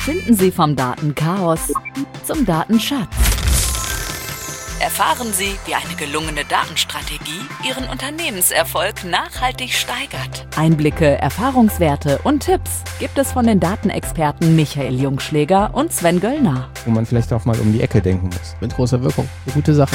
Finden Sie vom Datenchaos zum Datenschatz. Erfahren Sie, wie eine gelungene Datenstrategie Ihren Unternehmenserfolg nachhaltig steigert. Einblicke, Erfahrungswerte und Tipps gibt es von den Datenexperten Michael Jungschläger und Sven Göllner. Wo man vielleicht auch mal um die Ecke denken muss. Mit großer Wirkung. Eine gute Sache.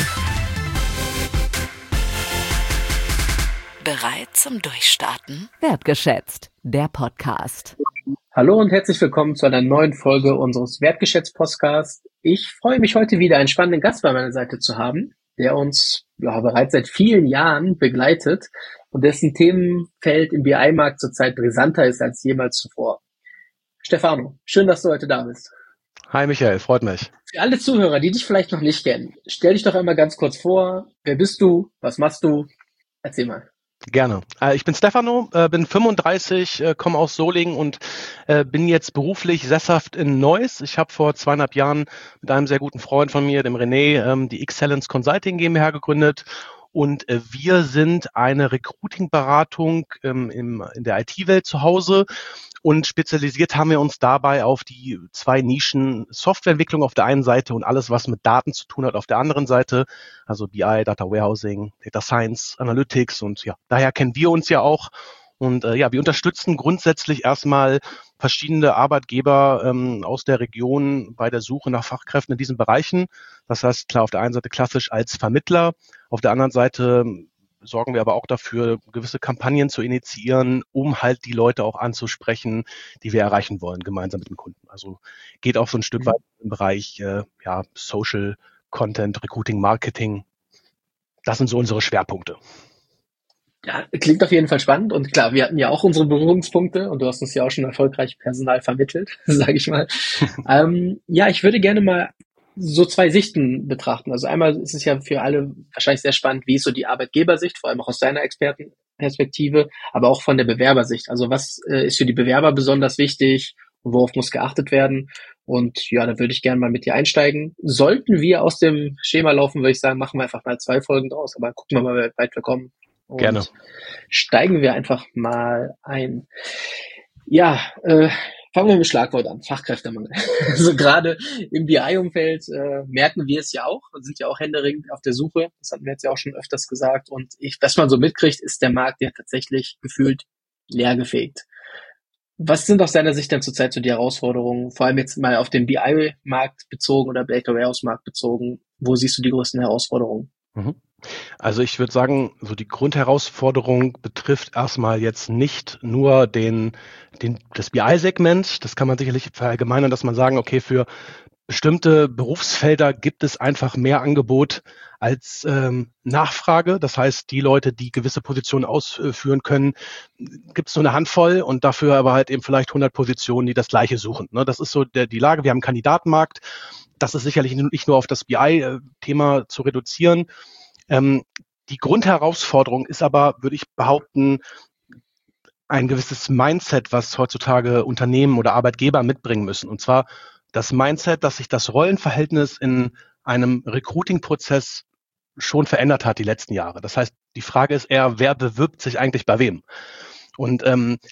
Bereit zum Durchstarten? Wertgeschätzt, der Podcast. Hallo und herzlich willkommen zu einer neuen Folge unseres Wertgeschätzt-Podcasts. Ich freue mich heute wieder, einen spannenden Gast bei meiner Seite zu haben, der uns bereits seit vielen Jahren begleitet und dessen Themenfeld im BI-Markt zurzeit brisanter ist als jemals zuvor. Stefano, schön, dass du heute da bist. Hi Michael, freut mich. Für alle Zuhörer, die dich vielleicht noch nicht kennen, stell dich doch einmal ganz kurz vor. Wer bist du? Was machst du? Erzähl mal. Gerne. Ich bin Stefano, bin 35, komme aus Solingen und bin jetzt beruflich sesshaft in Neuss. Ich habe vor 2,5 Jahren mit einem sehr guten Freund von mir, dem René, die Excellence Consulting GmbH gegründet. Und wir sind eine Recruiting-Beratung in der IT-Welt zu Hause. Und spezialisiert haben wir uns dabei auf die 2 Nischen Softwareentwicklung auf der einen Seite und alles, was mit Daten zu tun hat auf der anderen Seite. Also BI, Data Warehousing, Data Science, Analytics und ja, daher kennen wir uns ja auch. Und wir unterstützen grundsätzlich erstmal verschiedene Arbeitgeber aus der Region bei der Suche nach Fachkräften in diesen Bereichen. Das heißt, klar, auf der einen Seite klassisch als Vermittler, auf der anderen Seite sorgen wir aber auch dafür, gewisse Kampagnen zu initiieren, um halt die Leute auch anzusprechen, die wir erreichen wollen, gemeinsam mit dem Kunden. Also geht auch so ein Stück weit im Bereich Social Content, Recruiting, Marketing. Das sind so unsere Schwerpunkte. Ja, klingt auf jeden Fall spannend und klar, wir hatten ja auch unsere Berührungspunkte und du hast uns ja auch schon erfolgreich Personal vermittelt, sage ich mal. Ich würde gerne mal so 2 Sichten betrachten. Also einmal ist es ja für alle wahrscheinlich sehr spannend, wie ist so die Arbeitgebersicht, vor allem auch aus deiner Expertenperspektive, aber auch von der Bewerbersicht. Also was ist für die Bewerber besonders wichtig und worauf muss geachtet werden? Und ja, da würde ich gerne mal mit dir einsteigen. Sollten wir aus dem Schema laufen, würde ich sagen, machen wir einfach mal 2 Folgen draus, aber gucken wir mal, wie weit wir kommen. Und gerne. Steigen wir einfach mal ein. Ja, fangen wir mit dem Schlagwort an, Fachkräftemangel. Also gerade im BI-Umfeld merken wir es ja auch, wir sind ja auch händeringend auf der Suche, das hatten wir jetzt ja auch schon öfters gesagt. Und was man so mitkriegt, ist der Markt ja tatsächlich gefühlt leergefegt. Was sind aus deiner Sicht denn zurzeit so die Herausforderungen, vor allem jetzt mal auf den BI-Markt bezogen oder Data Warehouse-Markt bezogen? Wo siehst du die größten Herausforderungen? Also ich würde sagen, so die Grundherausforderung betrifft erstmal jetzt nicht nur das BI-Segment. Das kann man sicherlich verallgemeinern, dass man sagen, okay, für bestimmte Berufsfelder gibt es einfach mehr Angebot als Nachfrage. Das heißt, die Leute, die gewisse Positionen ausführen können, gibt es nur eine Handvoll und dafür aber halt eben vielleicht 100 Positionen, die das Gleiche suchen. Ne? Das ist so die Lage. Wir haben einen Kandidatenmarkt. Das ist sicherlich nicht nur auf das BI-Thema zu reduzieren. Die Grundherausforderung ist aber, würde ich behaupten, ein gewisses Mindset, was heutzutage Unternehmen oder Arbeitgeber mitbringen müssen. Und zwar das Mindset, dass sich das Rollenverhältnis in einem Recruiting-Prozess schon verändert hat die letzten Jahre. Das heißt, die Frage ist eher, wer bewirbt sich eigentlich bei wem? Und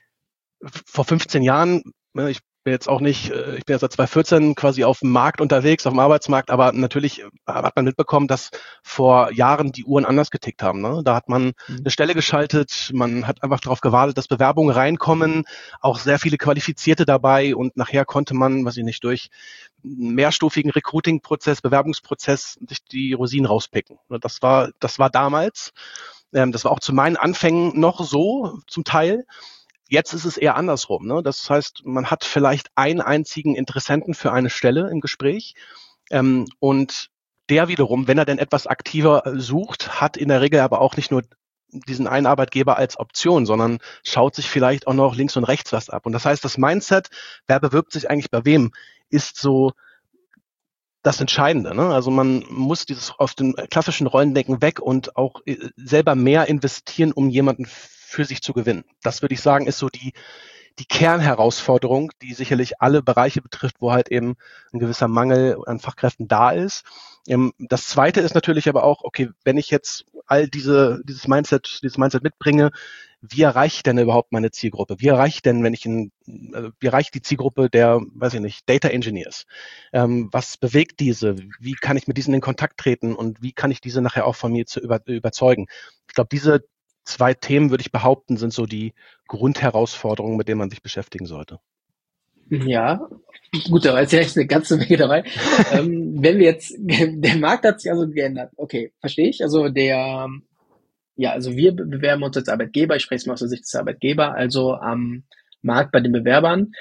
vor 15 Jahren, ich bin jetzt seit 2014 quasi auf dem Markt unterwegs, auf dem Arbeitsmarkt, aber natürlich hat man mitbekommen, dass vor Jahren die Uhren anders getickt haben. Ne? Da hat man eine Stelle geschaltet, man hat einfach darauf gewartet, dass Bewerbungen reinkommen, auch sehr viele Qualifizierte dabei und nachher konnte man, durch einen mehrstufigen Recruiting-Prozess, Bewerbungsprozess sich die Rosinen rauspicken. Das war damals, das war auch zu meinen Anfängen noch so zum Teil. Jetzt ist es eher andersrum. Ne? Das heißt, man hat vielleicht einen einzigen Interessenten für eine Stelle im Gespräch und der wiederum, wenn er denn etwas aktiver sucht, hat in der Regel aber auch nicht nur diesen einen Arbeitgeber als Option, sondern schaut sich vielleicht auch noch links und rechts was ab. Und das heißt, das Mindset, wer bewirbt sich eigentlich bei wem, ist so das Entscheidende. Ne? Also man muss dieses aus dem klassischen Rollendenken weg und auch selber mehr investieren, um jemanden für sich zu gewinnen. Das würde ich sagen, ist so die Kernherausforderung, die sicherlich alle Bereiche betrifft, wo halt eben ein gewisser Mangel an Fachkräften da ist. Das Zweite ist natürlich aber auch, okay, wenn ich jetzt all dieses Mindset mitbringe, wie erreiche ich denn überhaupt meine Zielgruppe? Wie erreiche ich denn, wie erreiche ich die Zielgruppe der, weiß ich nicht, Data Engineers? Was bewegt diese? Wie kann ich mit diesen in Kontakt treten und wie kann ich diese nachher auch von mir überzeugen? Ich glaube, diese 2 Themen, würde ich behaupten, sind so die Grundherausforderungen, mit denen man sich beschäftigen sollte. Ja, gut, da war jetzt ja echt eine ganze Menge dabei. Wenn wir jetzt, der Markt hat sich also geändert. Okay, verstehe ich. Also also wir bewerben uns als Arbeitgeber, ich spreche es mal aus der Sicht des Arbeitgeber, also am Markt bei den Bewerbern.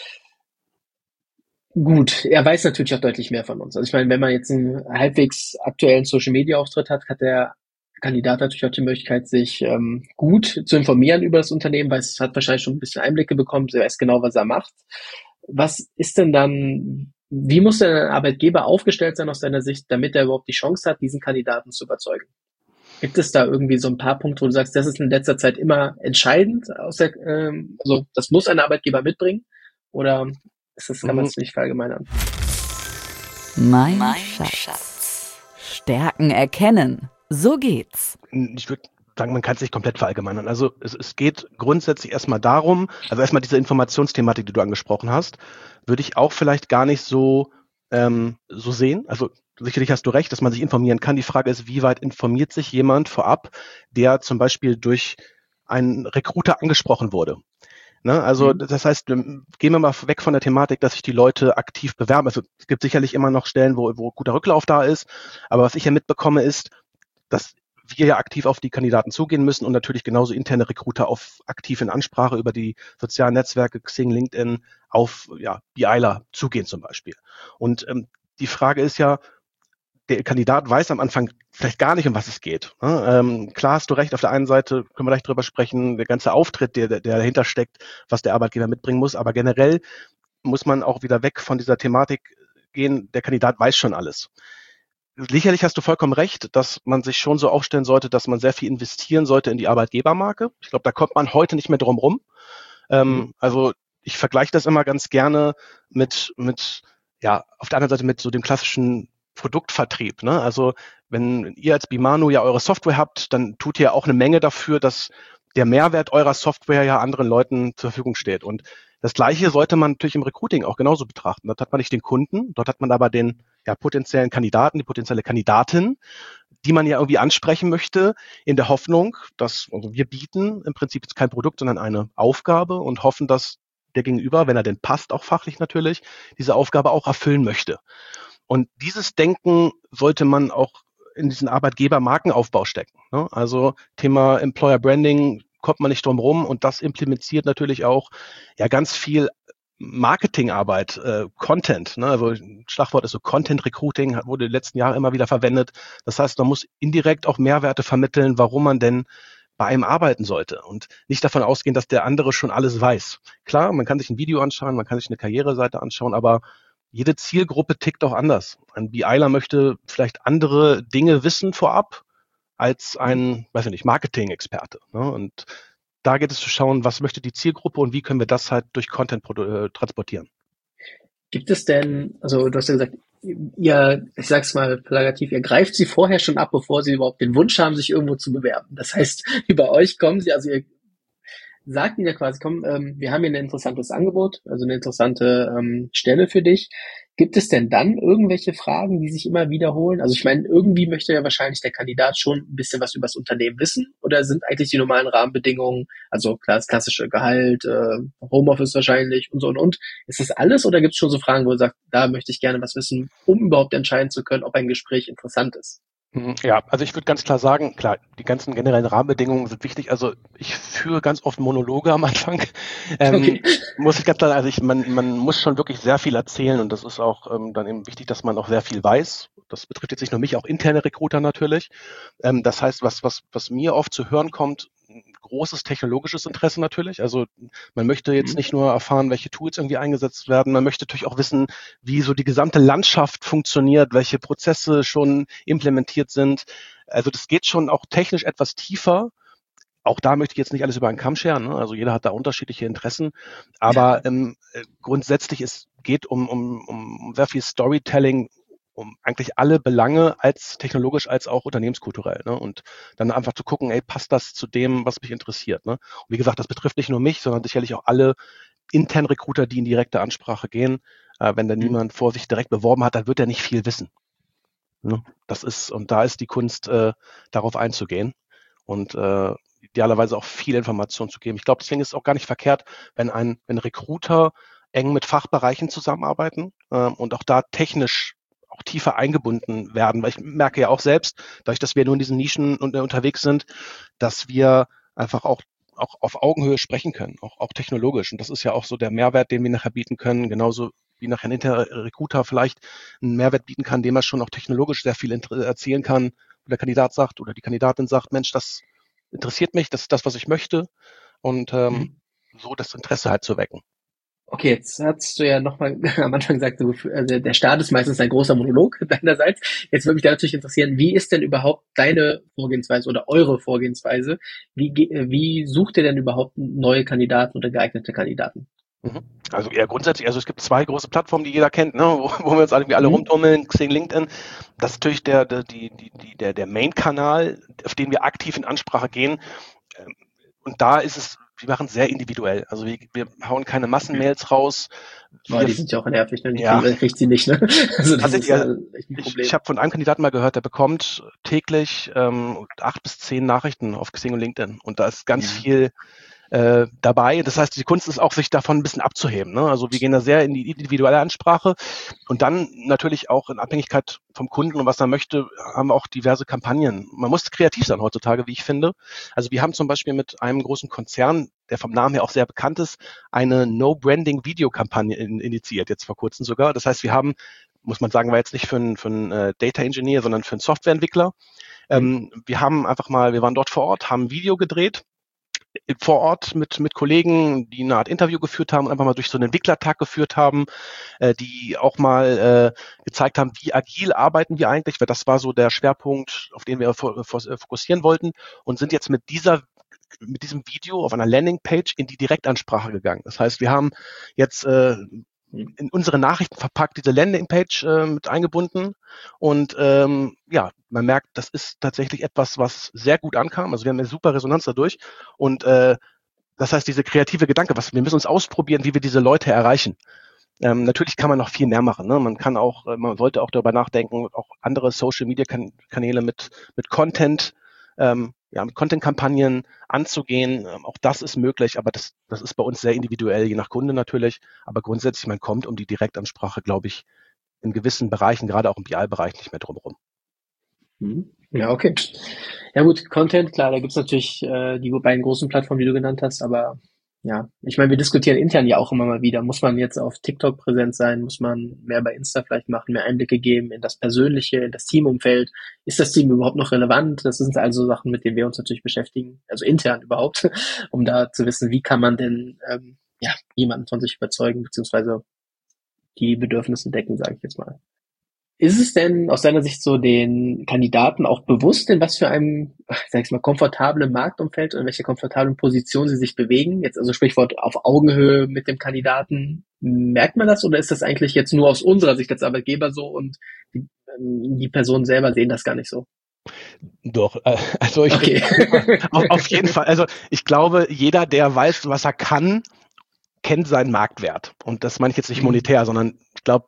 Gut, er weiß natürlich auch deutlich mehr von uns. Also ich meine, wenn man jetzt einen halbwegs aktuellen Social-Media-Auftritt hat, hat der Kandidat natürlich auch die Möglichkeit, sich gut zu informieren über das Unternehmen, weil es hat wahrscheinlich schon ein bisschen Einblicke bekommen, er weiß genau, was er macht. Was ist denn dann, wie muss denn ein Arbeitgeber aufgestellt sein aus deiner Sicht, damit er überhaupt die Chance hat, diesen Kandidaten zu überzeugen? Gibt es da irgendwie so ein paar Punkte, wo du sagst, das ist in letzter Zeit immer entscheidend, also das muss ein Arbeitgeber mitbringen? Oder kann man es nicht verallgemeinern? Mein Schatz. Stärken erkennen. So geht's. Ich würde sagen, man kann es nicht komplett verallgemeinern. Also es geht grundsätzlich erstmal darum, also erstmal diese Informationsthematik, die du angesprochen hast, würde ich auch vielleicht gar nicht so sehen. Also sicherlich hast du recht, dass man sich informieren kann. Die Frage ist, wie weit informiert sich jemand vorab, der zum Beispiel durch einen Recruiter angesprochen wurde? Ne? Also das heißt, gehen wir mal weg von der Thematik, dass sich die Leute aktiv bewerben. Also es gibt sicherlich immer noch Stellen, wo guter Rücklauf da ist. Aber was ich ja mitbekomme, ist, dass wir ja aktiv auf die Kandidaten zugehen müssen und natürlich genauso interne Recruiter aktiv in Ansprache über die sozialen Netzwerke, Xing, LinkedIn, auf BIler zugehen zum Beispiel. Und die Frage ist ja, der Kandidat weiß am Anfang vielleicht gar nicht, um was es geht. Klar hast du recht, auf der einen Seite können wir gleich drüber sprechen, der ganze Auftritt, der dahinter steckt, was der Arbeitgeber mitbringen muss, aber generell muss man auch wieder weg von dieser Thematik gehen, der Kandidat weiß schon alles. Sicherlich hast du vollkommen recht, dass man sich schon so aufstellen sollte, dass man sehr viel investieren sollte in die Arbeitgebermarke. Ich glaube, da kommt man heute nicht mehr drum rum. Also ich vergleiche das immer ganz gerne mit auf der anderen Seite mit so dem klassischen Produktvertrieb. Ne? Also wenn ihr als Bimano ja eure Software habt, dann tut ihr auch eine Menge dafür, dass der Mehrwert eurer Software ja anderen Leuten zur Verfügung steht. Und das Gleiche sollte man natürlich im Recruiting auch genauso betrachten. Dort hat man nicht den Kunden, dort hat man aber den potenziellen Kandidaten, die potenzielle Kandidatin, die man ja irgendwie ansprechen möchte, in der Hoffnung, dass wir bieten im Prinzip jetzt kein Produkt, sondern eine Aufgabe und hoffen, dass der Gegenüber, wenn er denn passt, auch fachlich natürlich, diese Aufgabe auch erfüllen möchte. Und dieses Denken sollte man auch in diesen Arbeitgeber-Markenaufbau stecken. Ne? Also Thema Employer Branding kommt man nicht drum rum und das implementiert natürlich auch ganz viel Marketingarbeit, Content. Ne? Also Schlagwort ist so Content Recruiting, wurde in den letzten Jahren immer wieder verwendet. Das heißt, man muss indirekt auch Mehrwerte vermitteln, warum man denn bei einem arbeiten sollte und nicht davon ausgehen, dass der andere schon alles weiß. Klar, man kann sich ein Video anschauen, man kann sich eine Karriereseite anschauen, aber jede Zielgruppe tickt auch anders. Ein BIler möchte vielleicht andere Dinge wissen vorab als ein, Marketing-Experte. Ne? Und da geht es zu schauen, was möchte die Zielgruppe und wie können wir das halt durch Content transportieren. Gibt es denn, also du hast ja gesagt, ihr, ich sag's mal plakativ, ihr greift sie vorher schon ab, bevor sie überhaupt den Wunsch haben, sich irgendwo zu bewerben. Das heißt, über euch kommen sie, also ihr sagt ihnen ja quasi, komm, wir haben hier ein interessantes Angebot, also eine interessante Stelle für dich. Gibt es denn dann irgendwelche Fragen, die sich immer wiederholen? Also ich meine, irgendwie möchte ja wahrscheinlich der Kandidat schon ein bisschen was über das Unternehmen wissen, oder sind eigentlich die normalen Rahmenbedingungen, also klar, das klassische Gehalt, Homeoffice wahrscheinlich und. Ist das alles, oder gibt es schon so Fragen, wo er sagt, da möchte ich gerne was wissen, um überhaupt entscheiden zu können, ob ein Gespräch interessant ist? Ja, also ich würde ganz klar sagen, klar, die ganzen generellen Rahmenbedingungen sind wichtig. Also ich führe ganz oft Monologe am Anfang. Okay. Muss ich ganz klar, also man muss schon wirklich sehr viel erzählen und das ist auch dann eben wichtig, dass man auch sehr viel weiß. Das betrifft jetzt nicht nur mich, auch interne Recruiter natürlich. Das heißt, was mir oft zu hören kommt, großes technologisches Interesse natürlich. Also man möchte jetzt nicht nur erfahren, welche Tools irgendwie eingesetzt werden, man möchte natürlich auch wissen, wie so die gesamte Landschaft funktioniert, welche Prozesse schon implementiert sind. Also das geht schon auch technisch etwas tiefer. Auch da möchte ich jetzt nicht alles über einen Kamm scheren, ne? Also jeder hat da unterschiedliche Interessen. Aber grundsätzlich geht um sehr viel Storytelling um eigentlich alle Belange, als technologisch als auch unternehmenskulturell. Ne? Und dann einfach zu gucken, passt das zu dem, was mich interessiert. Ne? Und wie gesagt, das betrifft nicht nur mich, sondern sicherlich auch alle internen Recruiter, die in direkte Ansprache gehen. Wenn da niemand vor sich direkt beworben hat, dann wird er nicht viel wissen. Ne? Und da ist die Kunst, darauf einzugehen und idealerweise auch viel Information zu geben. Ich glaube, deswegen ist es auch gar nicht verkehrt, wenn Recruiter eng mit Fachbereichen zusammenarbeiten und auch da technisch auch tiefer eingebunden werden, weil ich merke ja auch selbst, dadurch, dass wir nur in diesen Nischen unterwegs sind, dass wir einfach auch auf Augenhöhe sprechen können, auch technologisch. Und das ist ja auch so der Mehrwert, den wir nachher bieten können, genauso wie nachher ein interner Recruiter vielleicht einen Mehrwert bieten kann, dem er schon auch technologisch sehr viel erzählen kann, wo der Kandidat sagt oder die Kandidatin sagt, Mensch, das interessiert mich, das ist das, was ich möchte und so das Interesse halt zu wecken. Okay, jetzt hast du ja nochmal am Anfang gesagt, also der Start ist meistens ein großer Monolog deinerseits. Jetzt würde mich da natürlich interessieren, wie ist denn überhaupt deine Vorgehensweise oder eure Vorgehensweise? Wie sucht ihr denn überhaupt neue Kandidaten oder geeignete Kandidaten? Also eher grundsätzlich, also es gibt 2 große Plattformen, die jeder kennt, ne, wo wir uns irgendwie alle rumtummeln, Xing, LinkedIn. Das ist natürlich der Main-Kanal, auf den wir aktiv in Ansprache gehen. Und da ist es, wir machen es sehr individuell. Also wir hauen keine Massenmails raus. Die sind ja auch nervig, ne? Die kriegt sie nicht, ne? Also das ist echt ein Problem. Ich habe von einem Kandidaten mal gehört, der bekommt täglich 8 bis 10 Nachrichten auf Xing und LinkedIn. Und da ist ganz viel dabei. Das heißt, die Kunst ist auch, sich davon ein bisschen abzuheben. Ne? Also wir gehen da sehr in die individuelle Ansprache und dann natürlich auch in Abhängigkeit vom Kunden und was er möchte, haben wir auch diverse Kampagnen. Man muss kreativ sein heutzutage, wie ich finde. Also wir haben zum Beispiel mit einem großen Konzern, der vom Namen her auch sehr bekannt ist, eine No-Branding-Video-Kampagne initiiert, jetzt vor kurzem sogar. Das heißt, wir haben, muss man sagen, war jetzt nicht für einen Data Engineer, sondern für einen Softwareentwickler. Wir waren dort vor Ort, haben ein Video gedreht, vor Ort mit Kollegen, die eine Art Interview geführt haben und einfach mal durch so einen Entwicklertag geführt haben, die auch mal gezeigt haben, wie agil arbeiten wir eigentlich, weil das war so der Schwerpunkt, auf den wir fokussieren wollten und sind jetzt mit diesem Video auf einer Landingpage in die Direktansprache gegangen. Das heißt, wir haben jetzt in unsere Nachrichten verpackt diese Landingpage mit eingebunden und man merkt, das ist tatsächlich etwas, was sehr gut ankam. Also wir haben eine super Resonanz dadurch und das heißt, diese kreative Gedanke, wir müssen uns ausprobieren, wie wir diese Leute erreichen. Natürlich kann man noch viel mehr machen. Ne? Man sollte auch darüber nachdenken, auch andere Social-Media-Kanäle mit Content, mit Content-Kampagnen anzugehen. Auch das ist möglich, aber das ist bei uns sehr individuell, je nach Kunde natürlich. Aber grundsätzlich, man kommt um die Direktansprache, glaube ich, in gewissen Bereichen, gerade auch im BI-Bereich, nicht mehr drum herum. Ja, okay. Ja gut, Content, klar, da gibt's natürlich die beiden großen Plattformen, die du genannt hast, aber ja, ich meine, wir diskutieren intern ja auch immer mal wieder. Muss man jetzt auf TikTok präsent sein? Muss man mehr bei Insta vielleicht machen, mehr Einblicke geben in das Persönliche, in das Teamumfeld? Ist das Team überhaupt noch relevant? Das sind also Sachen, mit denen wir uns natürlich beschäftigen, also intern überhaupt, um da zu wissen, wie kann man denn jemanden von sich überzeugen, beziehungsweise die Bedürfnisse decken, sage ich jetzt mal. Ist es denn aus deiner Sicht so den Kandidaten auch bewusst, in was für einem, sag ich mal, komfortablen Marktumfeld oder in welcher komfortablen Position sie sich bewegen? Jetzt also Sprichwort auf Augenhöhe mit dem Kandidaten. Merkt man das oder ist das eigentlich jetzt nur aus unserer Sicht als Arbeitgeber so und die Personen selber sehen das gar nicht so? Doch, also auf jeden Fall. Also ich glaube, jeder, der weiß, was er kann, kennt seinen Marktwert. Und das meine ich jetzt nicht monetär, sondern ich glaube,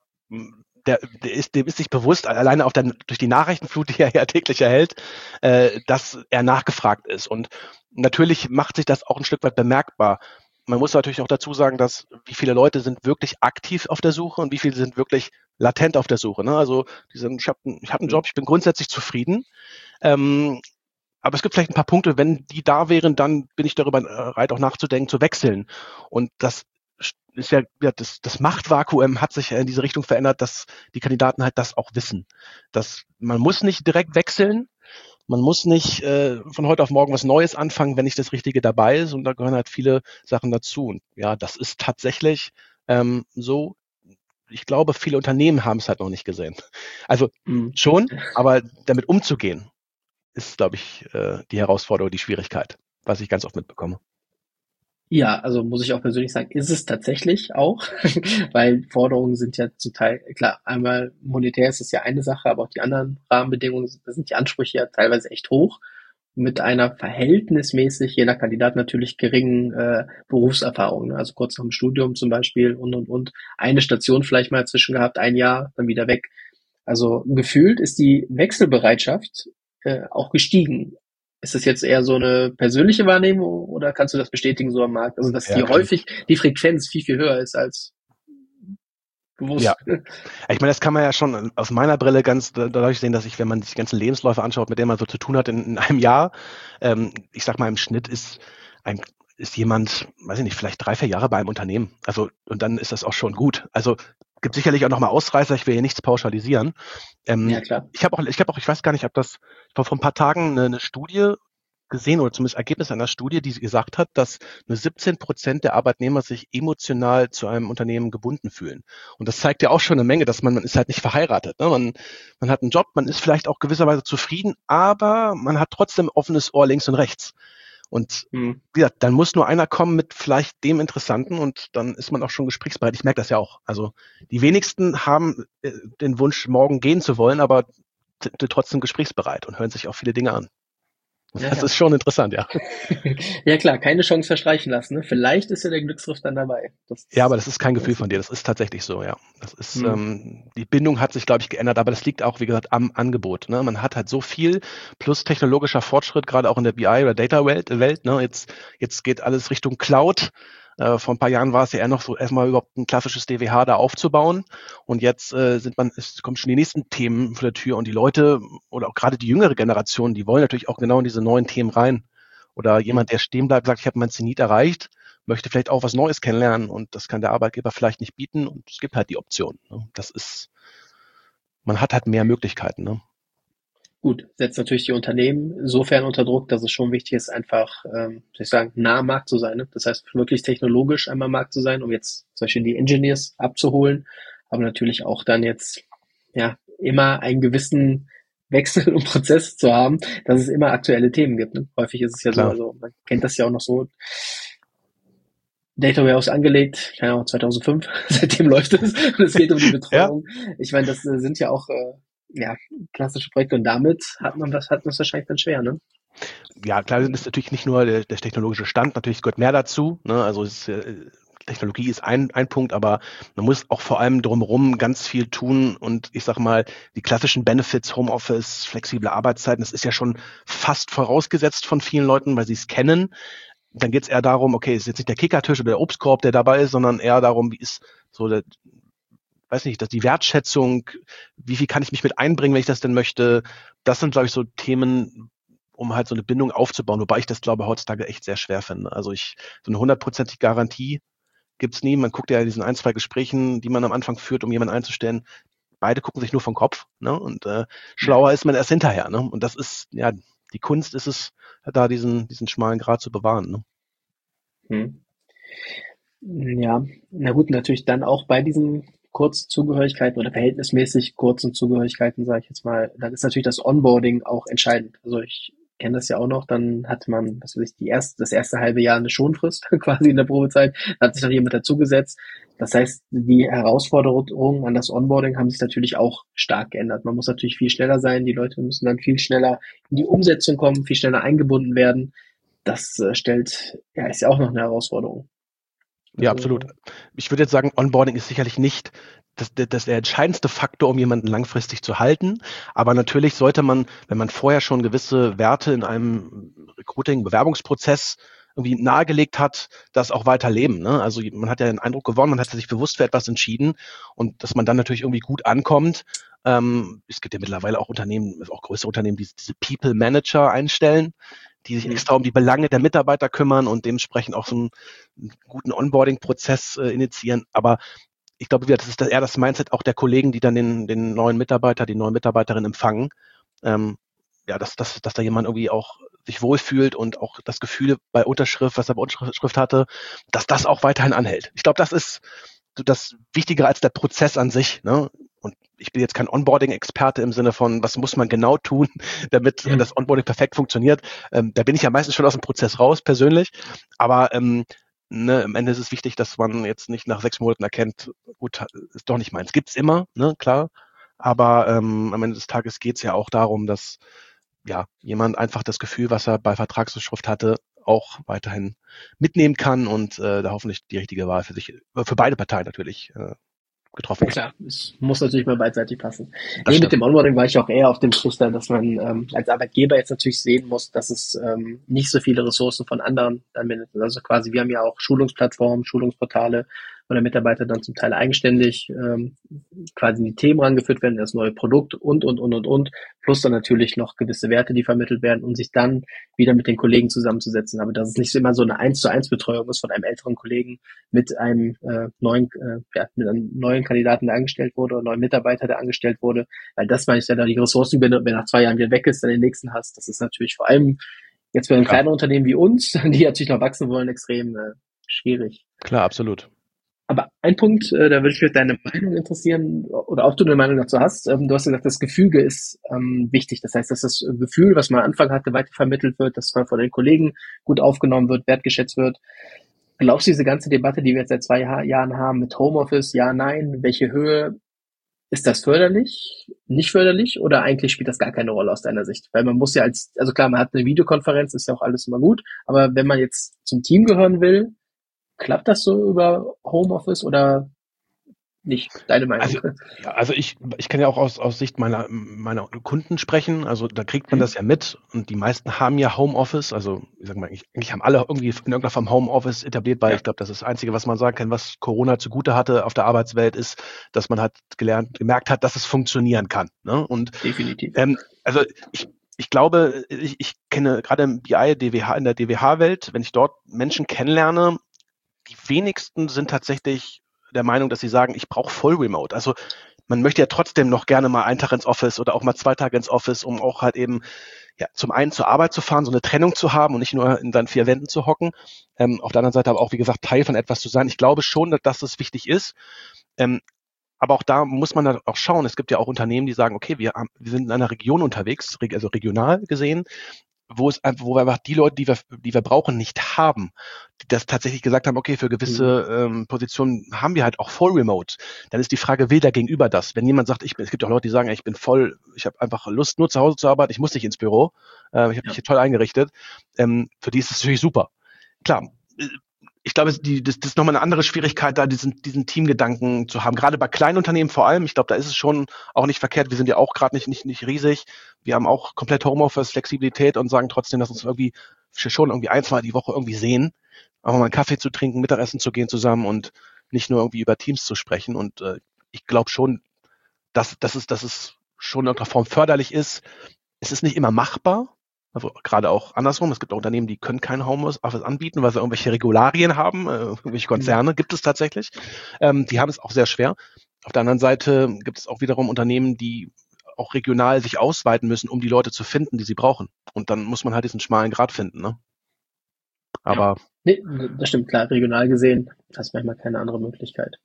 dem ist sich bewusst, alleine durch die Nachrichtenflut, die er ja täglich erhält, dass er nachgefragt ist. Und natürlich macht sich das auch ein Stück weit bemerkbar. Man muss natürlich auch dazu sagen, dass wie viele Leute sind wirklich aktiv auf der Suche und wie viele sind wirklich latent auf der Suche. Ne? Also ich habe einen Job, ich bin grundsätzlich zufrieden. Aber es gibt vielleicht ein paar Punkte, wenn die da wären, dann bin ich darüber bereit, auch nachzudenken, zu wechseln. Und das ist ja, das Machtvakuum hat sich in diese Richtung verändert, dass die Kandidaten halt das auch wissen. Dass man muss nicht direkt wechseln, man muss nicht von heute auf morgen was Neues anfangen, wenn nicht das Richtige dabei ist. Und da gehören halt viele Sachen dazu. Und ja, das ist tatsächlich so. Ich glaube, viele Unternehmen haben es halt noch nicht gesehen. Also schon, aber damit umzugehen, ist, glaube ich, die Herausforderung, die Schwierigkeit, was ich ganz oft mitbekomme. Ja, also muss ich auch persönlich sagen, ist es tatsächlich auch, weil Forderungen sind ja zum Teil, klar, einmal monetär ist es ja eine Sache, aber auch die anderen Rahmenbedingungen, da sind die Ansprüche ja teilweise echt hoch, mit einer verhältnismäßig, je nach Kandidat natürlich geringen Berufserfahrung, ne? Also kurz nach dem Studium zum Beispiel und. Eine Station vielleicht mal dazwischen gehabt, ein Jahr, dann wieder weg. Also gefühlt ist die Wechselbereitschaft auch gestiegen. Ist das jetzt eher so eine persönliche Wahrnehmung oder kannst du das bestätigen so am Markt? Also dass Ja, die kann häufig die Frequenz viel, viel höher ist als Ja, bewusst. ich meine, das kann man ja schon aus meiner Brille ganz dadurch sehen, dass ich, wenn man sich die ganzen Lebensläufe anschaut, mit denen man so zu tun hat in einem Jahr, ich sag mal, im Schnitt ist jemand, weiß ich nicht, vielleicht 3, 4 Jahre bei einem Unternehmen. Also, und dann ist das auch schon gut. Also, gibt sicherlich auch nochmal Ausreißer, ich will hier nichts pauschalisieren. Ja, klar. Ich weiß gar nicht, ich war vor ein paar Tagen eine Studie gesehen oder zumindest Ergebnis einer Studie, die gesagt hat, dass nur 17% der Arbeitnehmer sich emotional zu einem Unternehmen gebunden fühlen. Und das zeigt ja auch schon eine Menge, dass man ist halt nicht verheiratet. Ne? Man hat einen Job, man ist vielleicht auch gewisserweise zufrieden, aber man hat trotzdem offenes Ohr links und rechts. Und wie gesagt, dann muss nur einer kommen mit vielleicht dem Interessanten und dann ist man auch schon gesprächsbereit. Ich merke das ja auch. Also die wenigsten haben den Wunsch, morgen gehen zu wollen, aber sind trotzdem gesprächsbereit und hören sich auch viele Dinge an. Ja, Das ja. ist schon interessant, ja. Ja klar, keine Chance verstreichen lassen. Ne? Vielleicht ist ja der Glücksgriff dann dabei. Ja, aber das ist kein Gefühl von dir. Das ist tatsächlich so, ja. Das ist, Hm. die Bindung hat sich, glaube ich, geändert, aber das liegt auch, wie gesagt, am Angebot. Ne? Man hat halt so viel plus technologischer Fortschritt, gerade auch in der BI oder Data-Welt. Ne? Jetzt geht alles Richtung Cloud. Vor ein paar Jahren war es ja eher noch so, erstmal überhaupt ein klassisches DWH da aufzubauen. Und jetzt es kommen schon die nächsten Themen vor der Tür und die Leute oder auch gerade die jüngere Generation, die wollen natürlich auch genau in diese neuen Themen rein. Oder jemand, der stehen bleibt, sagt, ich habe mein Zenit erreicht, möchte vielleicht auch was Neues kennenlernen und das kann der Arbeitgeber vielleicht nicht bieten und es gibt halt die Option. Ne? Man hat halt mehr Möglichkeiten. Ne? Gut, setzt natürlich die Unternehmen insofern unter Druck, dass es schon wichtig ist, einfach, soll ich sagen, nah am Markt zu sein. Ne? Das heißt, wirklich technologisch einmal am Markt zu sein, um jetzt zum Beispiel die Engineers abzuholen, aber natürlich auch dann jetzt ja immer einen gewissen Wechsel und Prozess zu haben, dass es immer aktuelle Themen gibt. Ne? Häufig ist es ja so, Klar. also man kennt das ja auch noch so, Data Warehouse angelegt, keine Ahnung, 2005, seitdem läuft es und es geht um die Betreuung. Ja. Ich meine, das sind ja auch ja, klassische Projekte und damit hat man es wahrscheinlich dann schwer, ne? Ja, klar, das ist natürlich nicht nur der technologische Stand, natürlich gehört mehr dazu. Ne? Also Technologie ist ein Punkt, aber man muss auch vor allem drumherum ganz viel tun und ich sag mal, die klassischen Benefits, Homeoffice, flexible Arbeitszeiten, das ist ja schon fast vorausgesetzt von vielen Leuten, weil sie es kennen. Dann geht es eher darum, okay, es ist jetzt nicht der Kickertisch oder der Obstkorb, der dabei ist, sondern eher darum, wie ist so weiß nicht, dass die Wertschätzung, wie viel kann ich mich mit einbringen, wenn ich das denn möchte. Das sind, glaube ich, so Themen, um halt so eine Bindung aufzubauen, wobei ich das, glaube heutzutage echt sehr schwer finde. Also so eine 100%ige Garantie gibt's nie. Man guckt ja in diesen 1, 2 Gesprächen, die man am Anfang führt, um jemanden einzustellen. Beide gucken sich nur vom Kopf, ne? Und schlauer ist man erst hinterher, ne? Und das ist, ja, die Kunst ist es, da diesen schmalen Grat zu bewahren, ne? Ja, na gut, natürlich dann auch bei diesen kurzen Zugehörigkeiten oder verhältnismäßig kurzen Zugehörigkeiten, sage ich jetzt mal, dann ist natürlich das Onboarding auch entscheidend. Also ich kenne das ja auch noch, dann hat man, was weiß ich, das erste halbe Jahr eine Schonfrist quasi in der Probezeit, hat sich noch jemand dazugesetzt. Das heißt, die Herausforderungen an das Onboarding haben sich natürlich auch stark geändert. Man muss natürlich viel schneller sein, die Leute müssen dann viel schneller in die Umsetzung kommen, viel schneller eingebunden werden. Das ist ja auch noch eine Herausforderung. Ja, absolut. Ich würde jetzt sagen, Onboarding ist sicherlich nicht das der entscheidendste Faktor, um jemanden langfristig zu halten. Aber natürlich sollte man, wenn man vorher schon gewisse Werte in einem Recruiting-Bewerbungsprozess irgendwie nahegelegt hat, das auch weiterleben. Ne? Also man hat ja den Eindruck gewonnen, man hat sich bewusst für etwas entschieden und dass man dann natürlich irgendwie gut ankommt. Es gibt ja mittlerweile auch Unternehmen, auch größere Unternehmen, die diese People Manager einstellen, die sich extra um die Belange der Mitarbeiter kümmern und dementsprechend auch so einen guten Onboarding-Prozess initiieren. Aber ich glaube, das ist eher das Mindset auch der Kollegen, die dann den neuen Mitarbeiter, die neue Mitarbeiterin empfangen. Dass da jemand irgendwie auch sich wohlfühlt und auch das Gefühl bei Unterschrift, was er bei Unterschrift hatte, dass das auch weiterhin anhält. Ich glaube, das ist das Wichtigere als der Prozess an sich. Ne? Und ich bin jetzt kein Onboarding-Experte im Sinne von, was muss man genau tun, damit das Onboarding perfekt funktioniert. Da bin ich ja meistens schon aus dem Prozess raus, persönlich. Aber ne, am Ende ist es wichtig, dass man jetzt nicht nach 6 Monaten erkennt, gut, ist doch nicht meins. Gibt's immer, ne, klar. Aber am Ende des Tages geht's ja auch darum, dass ja jemand einfach das Gefühl, was er bei Vertragsbeschrift hatte, auch weiterhin mitnehmen kann und da hoffentlich die richtige Wahl für beide Parteien natürlich getroffen wird. Klar, es muss natürlich mal beidseitig passen. Das Mit dem stimmt. Onboarding war ich auch eher auf dem Trichter, dass man als Arbeitgeber jetzt natürlich sehen muss, dass es nicht so viele Ressourcen von anderen dann mindestens. Also quasi, wir haben ja auch Schulungsplattformen, Schulungsportale, wo der Mitarbeiter dann zum Teil eigenständig quasi in die Themen rangeführt werden, das neue Produkt und. Plus dann natürlich noch gewisse Werte, die vermittelt werden und sich dann wieder mit den Kollegen zusammenzusetzen. Aber dass es nicht so immer so eine 1:1 Betreuung ist von einem älteren Kollegen mit einem mit einem neuen Kandidaten, der angestellt wurde, oder neuen Mitarbeiter, der angestellt wurde, weil das meine ich ja da die Ressourcen, wenn nach 2 Jahren wieder weg ist, dann den nächsten hast. Das ist natürlich vor allem jetzt für ein kleines Unternehmen wie uns, die natürlich noch wachsen wollen, extrem schwierig. Klar, absolut. Aber ein Punkt, da würde ich mich deine Meinung interessieren, oder ob du eine Meinung dazu hast. Du hast gesagt, das Gefüge ist wichtig. Das heißt, dass das Gefühl, was man am Anfang hatte, weitervermittelt wird, dass man von den Kollegen gut aufgenommen wird, wertgeschätzt wird. Glaubst du, diese ganze Debatte, die wir jetzt seit 2 Jahren haben mit Homeoffice, ja, nein, welche Höhe, ist das förderlich, nicht förderlich oder eigentlich spielt das gar keine Rolle aus deiner Sicht? Weil man muss ja also klar, man hat eine Videokonferenz, ist ja auch alles immer gut, aber wenn man jetzt zum Team gehören will, klappt das so über Homeoffice oder nicht? Deine Meinung? Also ich kann ja auch aus Sicht meiner Kunden sprechen. Also da kriegt man das ja mit und die meisten haben ja Homeoffice. Also ich sag mal, eigentlich haben alle irgendwie in irgendeiner Form Homeoffice etabliert, weil ich glaube, das ist das Einzige, was man sagen kann, was Corona zugute hatte auf der Arbeitswelt, ist, dass man halt gemerkt hat, dass es funktionieren kann. Ne? Und definitiv. Also ich glaube, ich kenne gerade im BI, DWH, in der DWH-Welt, wenn ich dort Menschen kennenlerne, die wenigsten sind tatsächlich der Meinung, dass sie sagen, ich brauche voll Remote. Also man möchte ja trotzdem noch gerne mal einen Tag ins Office oder auch mal 2 Tage ins Office, um auch halt eben ja zum einen zur Arbeit zu fahren, so eine Trennung zu haben und nicht nur in seinen 4 Wänden zu hocken. Auf der anderen Seite aber auch, wie gesagt, Teil von etwas zu sein. Ich glaube schon, dass das wichtig ist. Aber auch da muss man dann auch schauen. Es gibt ja auch Unternehmen, die sagen, okay, wir sind in einer Region unterwegs, also regional gesehen, wo wir einfach die Leute, die wir brauchen, nicht haben, die das tatsächlich gesagt haben, okay, für gewisse Positionen haben wir halt auch voll Remote. Dann ist die Frage, will der Gegenüber das? Wenn jemand sagt, es gibt auch Leute, die sagen, ich habe einfach Lust, nur zu Hause zu arbeiten, ich muss nicht ins Büro, ich habe mich hier toll eingerichtet, für die ist das natürlich super. Klar, ich glaube, das ist nochmal eine andere Schwierigkeit, da diesen Teamgedanken zu haben. Gerade bei kleinen Unternehmen vor allem. Ich glaube, da ist es schon auch nicht verkehrt. Wir sind ja auch gerade nicht riesig. Wir haben auch komplett Homeoffice, Flexibilität und sagen trotzdem, dass uns irgendwie schon irgendwie 1-2 die Woche irgendwie sehen. Auch mal einen Kaffee zu trinken, Mittagessen zu gehen zusammen und nicht nur irgendwie über Teams zu sprechen. Und ich glaube schon, dass es schon in irgendeiner Form förderlich ist. Es ist nicht immer machbar. Also gerade auch andersrum, es gibt auch Unternehmen, die können kein Homeoffice anbieten, weil sie irgendwelche Regularien haben, irgendwelche Konzerne gibt es tatsächlich. Die haben es auch sehr schwer. Auf der anderen Seite gibt es auch wiederum Unternehmen, die auch regional sich ausweiten müssen, um die Leute zu finden, die sie brauchen. Und dann muss man halt diesen schmalen Grat finden. Ne? Aber nee, das stimmt, klar, regional gesehen hast du manchmal keine andere Möglichkeit.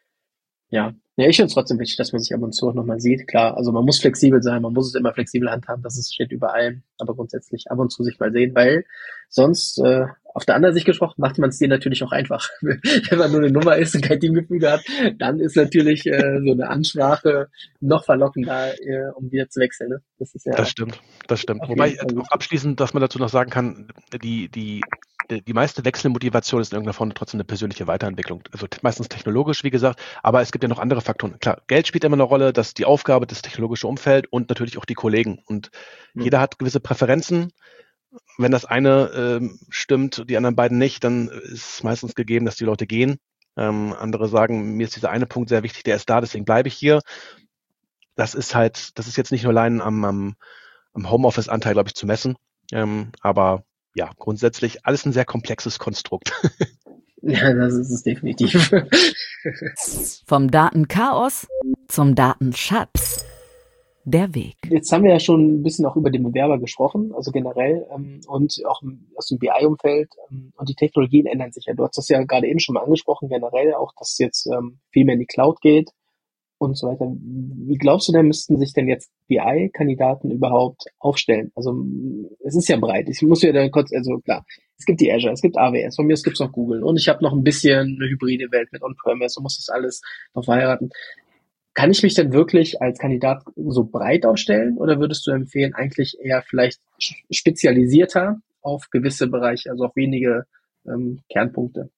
Ja, ich finde es trotzdem wichtig, dass man sich ab und zu auch nochmal sieht. Klar, also man muss flexibel sein, man muss es immer flexibel handhaben, steht überall, aber grundsätzlich ab und zu sich mal sehen, weil sonst, auf der anderen Sicht gesprochen, macht man es dir natürlich auch einfach. Wenn man nur eine Nummer ist und kein Teamgefüge hat, dann ist natürlich so eine Ansprache noch verlockender, um wieder zu wechseln. Ne? Das stimmt. Wobei abschließend, dass man dazu noch sagen kann, die meiste Wechselmotivation ist in irgendeiner Form trotzdem eine persönliche Weiterentwicklung. Also meistens technologisch, wie gesagt, aber es gibt ja noch andere Faktoren. Klar, Geld spielt immer eine Rolle, das ist die Aufgabe, das technologische Umfeld und natürlich auch die Kollegen. Und jeder hat gewisse Präferenzen. Wenn das eine stimmt, die anderen beiden nicht, dann ist es meistens gegeben, dass die Leute gehen. Andere sagen, mir ist dieser eine Punkt sehr wichtig, der ist da, deswegen bleibe ich hier. Das ist jetzt nicht nur allein am Homeoffice-Anteil, glaube ich, zu messen. Aber ja, grundsätzlich alles ein sehr komplexes Konstrukt. Ja, das ist es definitiv. Vom Datenchaos zum Datenschatz. Der Weg. Jetzt haben wir ja schon ein bisschen auch über den Bewerber gesprochen, also generell und auch aus dem BI-Umfeld und die Technologien ändern sich ja. Du hast das ja gerade eben schon mal angesprochen, generell auch, dass jetzt viel mehr in die Cloud geht. und so weiter. Wie glaubst du denn, müssten sich denn jetzt BI-Kandidaten überhaupt aufstellen? Also es ist ja breit. Ich muss ja dann kurz, also klar, es gibt die Azure, es gibt AWS, von mir aus gibt's noch Google und ich habe noch ein bisschen eine hybride Welt mit On-Premise und muss das alles noch verheiraten. Kann ich mich denn wirklich als Kandidat so breit aufstellen oder würdest du empfehlen, eigentlich eher vielleicht spezialisierter auf gewisse Bereiche, also auf wenige Kernpunkte?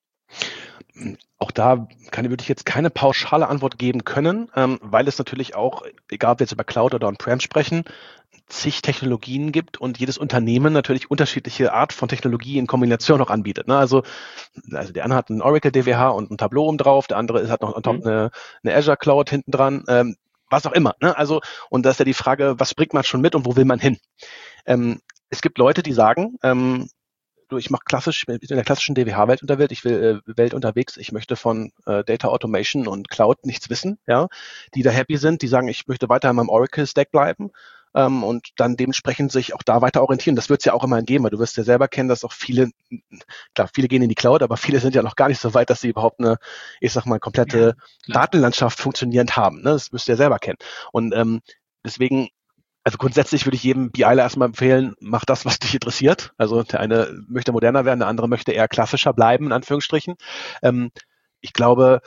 Auch da würde ich jetzt keine pauschale Antwort geben können, weil es natürlich auch, egal ob wir jetzt über Cloud oder On-Prem sprechen, zig Technologien gibt und jedes Unternehmen natürlich unterschiedliche Art von Technologie in Kombination noch anbietet. Ne? Also der eine hat einen Oracle DWH und ein Tableau oben drauf, der andere hat noch on top eine Azure Cloud hinten dran, was auch immer. Ne? Also, und da ist ja die Frage, was bringt man schon mit und wo will man hin? Es gibt Leute, die sagen, ich mache klassisch, in der klassischen DWH-Welt unterwegs, ich möchte von Data Automation und Cloud nichts wissen, ja, die da happy sind, die sagen, ich möchte weiter in meinem Oracle-Stack bleiben und dann dementsprechend sich auch da weiter orientieren. Das wird es ja auch immer geben, weil du wirst ja selber kennen, dass auch viele gehen in die Cloud, aber viele sind ja noch gar nicht so weit, dass sie überhaupt eine, ich sag mal, komplette Datenlandschaft funktionierend haben. Ne? Das wirst du ja selber kennen. Und deswegen, also grundsätzlich würde ich jedem BIler erstmal empfehlen, mach das, was dich interessiert. Also der eine möchte moderner werden, der andere möchte eher klassischer bleiben, in Anführungsstrichen. Ich glaube,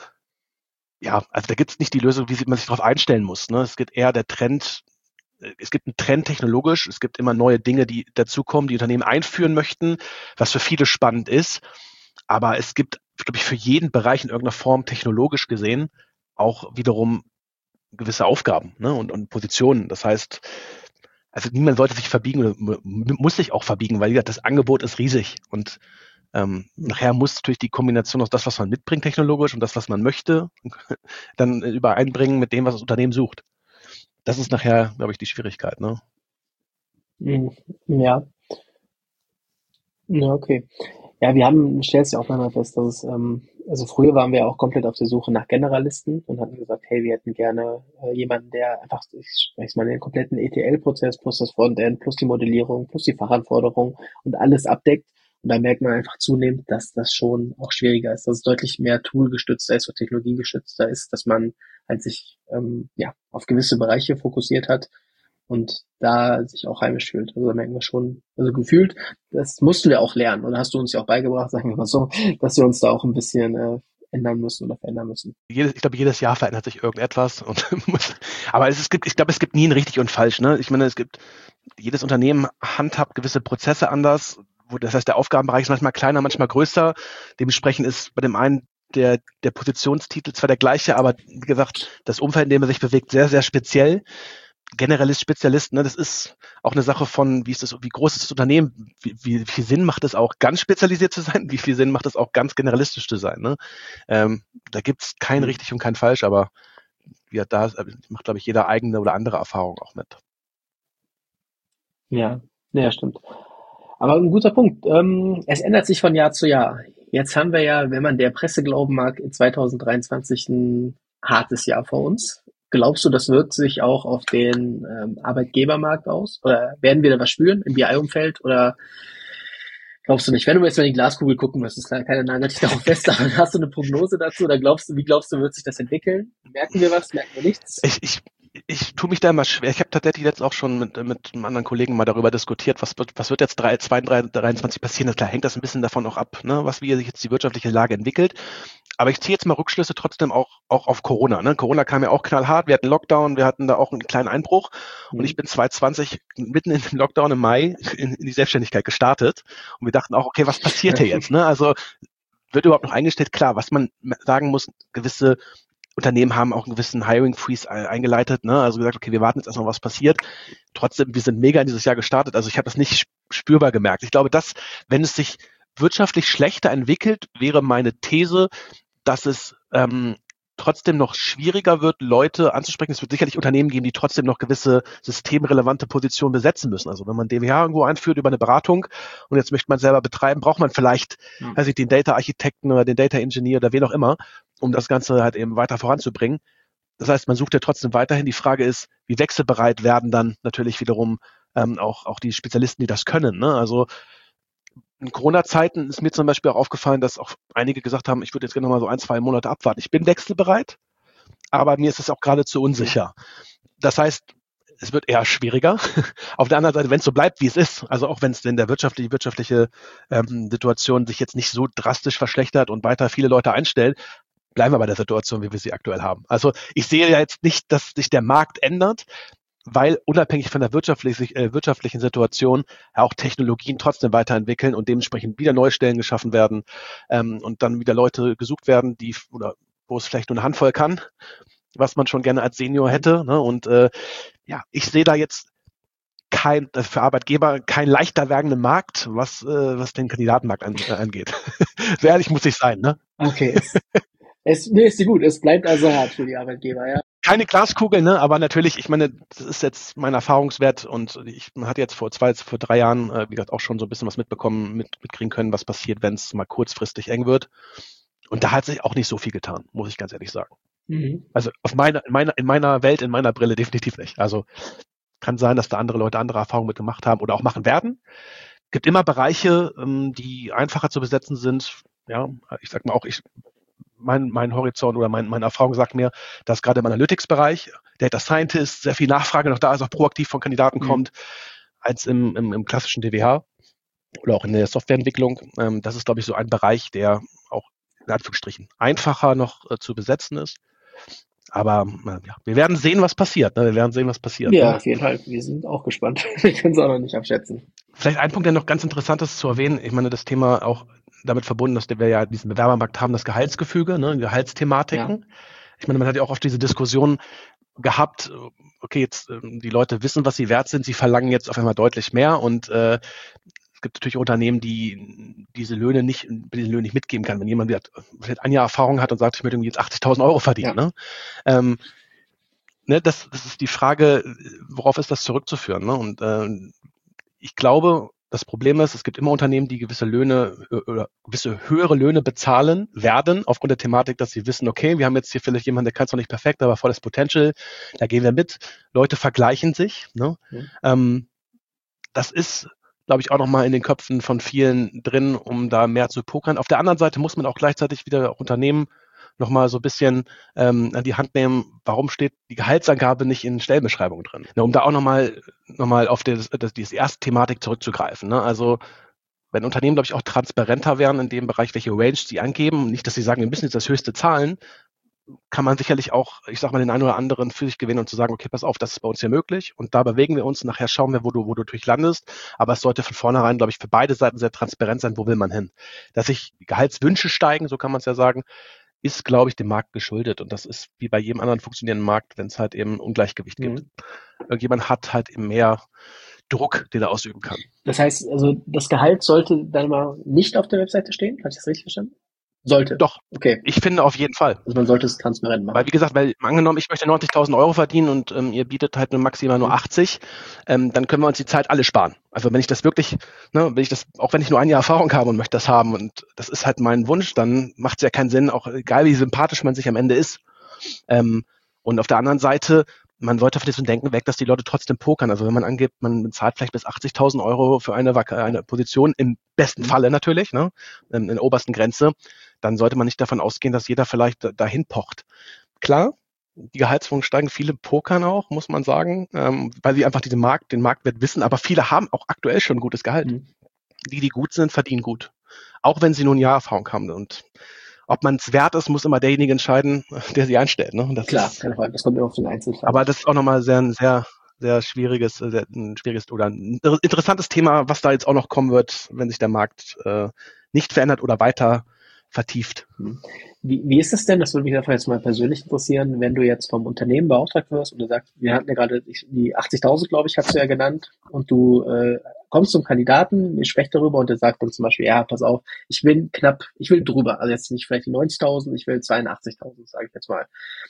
ja, also da gibt es nicht die Lösung, wie man sich darauf einstellen muss. Ne? Es gibt eher der Trend, es gibt einen Trend technologisch, es gibt immer neue Dinge, die dazukommen, die Unternehmen einführen möchten, was für viele spannend ist. Aber es gibt, glaube ich, für jeden Bereich in irgendeiner Form technologisch gesehen auch wiederum gewisse Aufgaben, ne, und Positionen. Das heißt, also niemand sollte sich verbiegen, muss sich auch verbiegen, weil wie gesagt, das Angebot ist riesig und nachher muss natürlich die Kombination aus das, was man mitbringt technologisch und das, was man möchte, dann übereinbringen mit dem, was das Unternehmen sucht. Das ist nachher, glaube ich, die Schwierigkeit. Ne? Ja, ja, okay. Ja, stellst ja auch mal fest, dass also früher waren wir auch komplett auf der Suche nach Generalisten und hatten gesagt, hey, wir hätten gerne jemanden, der einfach, ich spreche mal, den kompletten ETL-Prozess plus das Frontend, plus die Modellierung, plus die Fachanforderungen und alles abdeckt. Und da merkt man einfach zunehmend, dass das schon auch schwieriger ist, dass es deutlich mehr toolgestützter ist oder technologiegestützter ist, dass man halt sich auf gewisse Bereiche fokussiert hat und da sich auch heimisch fühlt. Also da merken wir schon, also gefühlt, das mussten wir auch lernen oder hast du uns ja auch beigebracht, sagen wir mal so, dass wir uns da auch ein bisschen ändern müssen oder verändern müssen. Ich glaube, jedes Jahr verändert sich irgendetwas aber ich glaube, es gibt nie ein richtig und falsch. Ne? Ich meine, jedes Unternehmen handhabt gewisse Prozesse anders, das heißt, der Aufgabenbereich ist manchmal kleiner, manchmal größer. Dementsprechend ist bei dem einen der Positionstitel zwar der gleiche, aber wie gesagt, das Umfeld, in dem er sich bewegt, sehr, sehr speziell. Generalist, Spezialist, ne, das ist auch eine Sache von, wie groß ist das Unternehmen, wie viel Sinn macht es auch, ganz spezialisiert zu sein, wie viel Sinn macht es auch, ganz generalistisch zu sein. Ne? Da gibt's kein richtig und kein falsch, aber ja, da macht, glaube ich, jeder eigene oder andere Erfahrung auch mit. Ja, stimmt. Aber ein guter Punkt. Es ändert sich von Jahr zu Jahr. Jetzt haben wir ja, wenn man der Presse glauben mag, in 2023 ein hartes Jahr vor uns. Glaubst du, das wirkt sich auch auf den Arbeitgebermarkt aus? Oder werden wir da was spüren im BI-Umfeld? Oder glaubst du nicht? Wenn du jetzt mal in die Glaskugel gucken müsstest, keine nagelt dich darauf fest, aber hast du eine Prognose dazu? Oder wie glaubst du, wird sich das entwickeln? Merken wir was? Merken wir nichts? Ich tue mich da immer schwer. Ich habe tatsächlich jetzt auch schon mit einem anderen Kollegen mal darüber diskutiert, was wird jetzt 2023 passieren. Klar hängt das ein bisschen davon auch ab, ne, wie sich jetzt die wirtschaftliche Lage entwickelt. Aber ich ziehe jetzt mal Rückschlüsse trotzdem auch auf Corona. Ne? Corona kam ja auch knallhart. Wir hatten Lockdown, wir hatten da auch einen kleinen Einbruch. Und ich bin 2020 mitten in dem Lockdown im Mai in die Selbstständigkeit gestartet. Und wir dachten auch, okay, was passiert hier jetzt? Ne? Also wird überhaupt noch eingestellt? Klar, was man sagen muss, gewisse Unternehmen haben auch einen gewissen Hiring Freeze eingeleitet, ne? Also gesagt, okay, wir warten jetzt erstmal, was passiert. Trotzdem, wir sind mega in dieses Jahr gestartet. Also ich habe das nicht spürbar gemerkt. Ich glaube, wenn es sich wirtschaftlich schlechter entwickelt, wäre meine These, dass es trotzdem noch schwieriger wird, Leute anzusprechen. Es wird sicherlich Unternehmen geben, die trotzdem noch gewisse systemrelevante Positionen besetzen müssen. Also wenn man DWH irgendwo einführt über eine Beratung und jetzt möchte man selber betreiben, braucht man vielleicht den Data-Architekten oder den Data-Engineer oder wen auch immer, um das Ganze halt eben weiter voranzubringen. Das heißt, man sucht ja trotzdem weiterhin. Die Frage ist, wie wechselbereit werden dann natürlich wiederum auch die Spezialisten, die das können. Ne? Also in Corona-Zeiten ist mir zum Beispiel auch aufgefallen, dass auch einige gesagt haben, ich würde jetzt gerne noch mal so 1-2 Monate abwarten. Ich bin wechselbereit, aber mir ist es auch geradezu unsicher. Das heißt, es wird eher schwieriger. Auf der anderen Seite, wenn es so bleibt, wie es ist, also auch wenn es in der wirtschaftliche Situation sich jetzt nicht so drastisch verschlechtert und weiter viele Leute einstellen, bleiben wir bei der Situation, wie wir sie aktuell haben. Also ich sehe ja jetzt nicht, dass sich der Markt ändert, weil unabhängig von der wirtschaftlichen Situation auch Technologien trotzdem weiterentwickeln und dementsprechend wieder neue Stellen geschaffen werden und dann wieder Leute gesucht werden, oder wo es vielleicht nur eine Handvoll kann, was man schon gerne als Senior hätte. Ne? Und ich sehe da jetzt für Arbeitgeber kein leichter werdenden Markt, was den Kandidatenmarkt angeht. So ehrlich muss ich sein. Ne? Okay, ist gut. Es bleibt also hart für die Arbeitgeber, ja. Keine Glaskugel, ne? Aber natürlich, ich meine, das ist jetzt mein Erfahrungswert und man hat jetzt vor 3 Jahren, wie gesagt, auch schon so ein bisschen was mitkriegen können, was passiert, wenn es mal kurzfristig eng wird. Und da hat sich auch nicht so viel getan, muss ich ganz ehrlich sagen. Mhm. Also in meiner Welt, in meiner Brille definitiv nicht. Also kann sein, dass da andere Leute andere Erfahrungen mitgemacht haben oder auch machen werden. Gibt immer Bereiche, die einfacher zu besetzen sind. Ja, ich sag mal auch, mein Horizont oder meine Erfahrung sagt mir, dass gerade im Analytics-Bereich, Data Scientist, sehr viel Nachfrage noch da ist, auch proaktiv von Kandidaten kommt, als im klassischen DWH oder auch in der Softwareentwicklung. Das ist, glaube ich, so ein Bereich, der auch in Anführungsstrichen einfacher noch zu besetzen ist. Aber wir werden sehen, was passiert. Ne? Ja, ne? Auf jeden Fall. Wir sind auch gespannt. Wir können es auch noch nicht abschätzen. Vielleicht ein Punkt, der noch ganz interessant ist zu erwähnen. Ich meine, das Thema auch damit verbunden, dass wir ja diesen Bewerbermarkt haben, das Gehaltsgefüge, ne, Gehaltsthematiken. Ja. Ich meine, man hat ja auch oft diese Diskussion gehabt, okay, jetzt die Leute wissen, was sie wert sind, sie verlangen jetzt auf einmal deutlich mehr und es gibt natürlich Unternehmen, die diese Löhne nicht mitgeben kann. Wenn jemand vielleicht ein Jahr Erfahrung hat und sagt, ich möchte irgendwie jetzt 80.000 Euro verdienen. Ja. Ne? Das ist die Frage, worauf ist das zurückzuführen? Ne? Und ich glaube, das Problem ist, es gibt immer Unternehmen, die gewisse Löhne oder gewisse höhere Löhne bezahlen werden, aufgrund der Thematik, dass sie wissen, okay, wir haben jetzt hier vielleicht jemanden, der kann es noch nicht perfekt, aber volles Potential, da gehen wir mit. Leute vergleichen sich. Ne? Das ist, glaube ich, auch nochmal in den Köpfen von vielen drin, um da mehr zu pokern. Auf der anderen Seite muss man auch gleichzeitig wieder auch Unternehmen nochmal so ein bisschen an die Hand nehmen, warum steht die Gehaltsangabe nicht in Stellenbeschreibungen drin? Ne, um da auch nochmal auf diese erste Thematik zurückzugreifen. Ne? Also wenn Unternehmen, glaube ich, auch transparenter wären in dem Bereich, welche Range sie angeben, nicht, dass sie sagen, wir müssen jetzt das höchste zahlen, kann man sicherlich auch, ich sag mal, den einen oder anderen für sich gewinnen und zu sagen, okay, pass auf, das ist bei uns hier möglich und da bewegen wir uns, nachher schauen wir, wo du durchlandest, aber es sollte von vornherein, glaube ich, für beide Seiten sehr transparent sein, wo will man hin. Dass sich die Gehaltswünsche steigen, so kann man es ja sagen, ist, glaube ich, dem Markt geschuldet. Und das ist wie bei jedem anderen funktionierenden Markt, wenn es halt eben Ungleichgewicht gibt. Irgendjemand hat halt eben mehr Druck, den er ausüben kann. Das heißt, also das Gehalt sollte dann mal nicht auf der Webseite stehen? Habe ich das richtig verstanden? Sollte. Doch. Okay. Ich finde auf jeden Fall. Also man sollte es transparent machen. Weil, wie gesagt, angenommen, ich möchte 90.000 Euro verdienen und ihr bietet halt maximal nur 80, dann können wir uns die Zeit alle sparen. Also wenn ich das wirklich, auch wenn ich nur ein Jahr Erfahrung habe und möchte das haben und das ist halt mein Wunsch, dann macht es ja keinen Sinn, auch egal wie sympathisch man sich am Ende ist. Und auf der anderen Seite, man sollte von diesem Denken weg, dass die Leute trotzdem pokern. Also wenn man angibt, man bezahlt vielleicht bis 80.000 Euro für eine Position, im besten Falle natürlich, ne, in der obersten Grenze, dann sollte man nicht davon ausgehen, dass jeder vielleicht dahin pocht. Klar, die Gehaltsforderungen steigen, viele pokern auch, muss man sagen, weil sie einfach den Marktwert wissen, aber viele haben auch aktuell schon ein gutes Gehalt. Die gut sind, verdienen gut. Auch wenn sie nur ein Jahr Erfahrung haben. Und ob man es wert ist, muss immer derjenige entscheiden, der sie einstellt. Ne? Klar, das kommt immer auf den Einzelfall. Aber das ist auch nochmal sehr schwieriges oder ein interessantes Thema, was da jetzt auch noch kommen wird, wenn sich der Markt nicht verändert oder weiter vertieft. Wie ist es denn, das würde mich einfach jetzt mal persönlich interessieren, wenn du jetzt vom Unternehmen beauftragt wirst und du sagst, wir hatten ja gerade die 80.000, glaube ich, hast du ja genannt, und du kommst zum Kandidaten, ihr sprecht darüber und der sagt dann zum Beispiel, ja, pass auf, ich will drüber, also jetzt nicht vielleicht die 90.000, ich will 82.000, sage ich jetzt mal.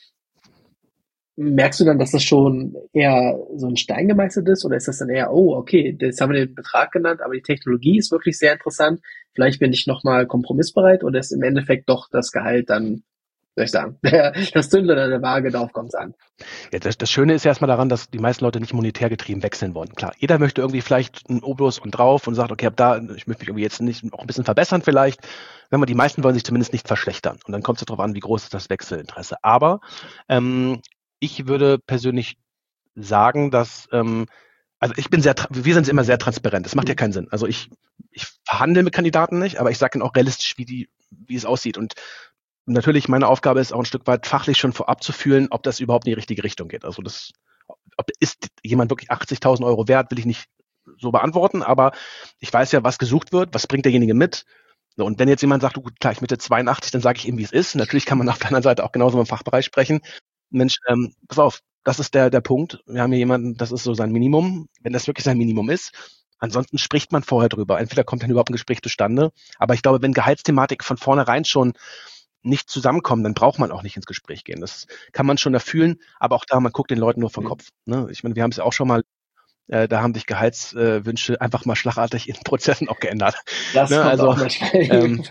Merkst du dann, dass das schon eher so ein Stein gemeißelt ist, oder ist das dann eher, oh, okay, jetzt haben wir den Betrag genannt, aber die Technologie ist wirklich sehr interessant, vielleicht bin ich nochmal kompromissbereit, oder ist im Endeffekt doch das Gehalt dann soll ich sagen. Das Zündler an der Waage, darauf kommt es an. Ja, das Schöne ist ja erstmal daran, dass die meisten Leute nicht monetär getrieben wechseln wollen. Klar, jeder möchte irgendwie vielleicht einen Obolus und drauf und sagt, okay, ich möchte mich irgendwie jetzt nicht auch ein bisschen verbessern vielleicht. Die meisten wollen sich zumindest nicht verschlechtern. Und dann kommt es darauf an, wie groß ist das Wechselinteresse. Aber ich würde persönlich sagen, dass wir sind immer sehr transparent. Das macht ja keinen Sinn. Also ich verhandle mit Kandidaten nicht, aber ich sage ihnen auch realistisch, wie es aussieht. Und natürlich meine Aufgabe ist auch ein Stück weit fachlich schon vorab zu fühlen, ob das überhaupt in die richtige Richtung geht. Also ist jemand wirklich 80.000 Euro wert, will ich nicht so beantworten, aber ich weiß ja, was gesucht wird, was bringt derjenige mit. So, und wenn jetzt jemand sagt, gut, klar, ich Mitte 82, dann sage ich ihm, wie es ist. Natürlich kann man auf der anderen Seite auch genauso im Fachbereich sprechen. Mensch, pass auf, das ist der Punkt. Wir haben hier jemanden, das ist so sein Minimum, wenn das wirklich sein Minimum ist. Ansonsten spricht man vorher drüber. Entweder kommt dann überhaupt ein Gespräch zustande. Aber ich glaube, wenn Gehaltsthematik von vornherein schon nicht zusammenkommen, dann braucht man auch nicht ins Gespräch gehen. Das kann man schon erfüllen, aber auch da, man guckt den Leuten nur vom Kopf. Ne? Ich meine, wir haben es ja auch schon mal, da haben sich Gehaltswünsche einfach mal schlagartig in Prozessen auch geändert. Das ne? kommt Also auch manchmal.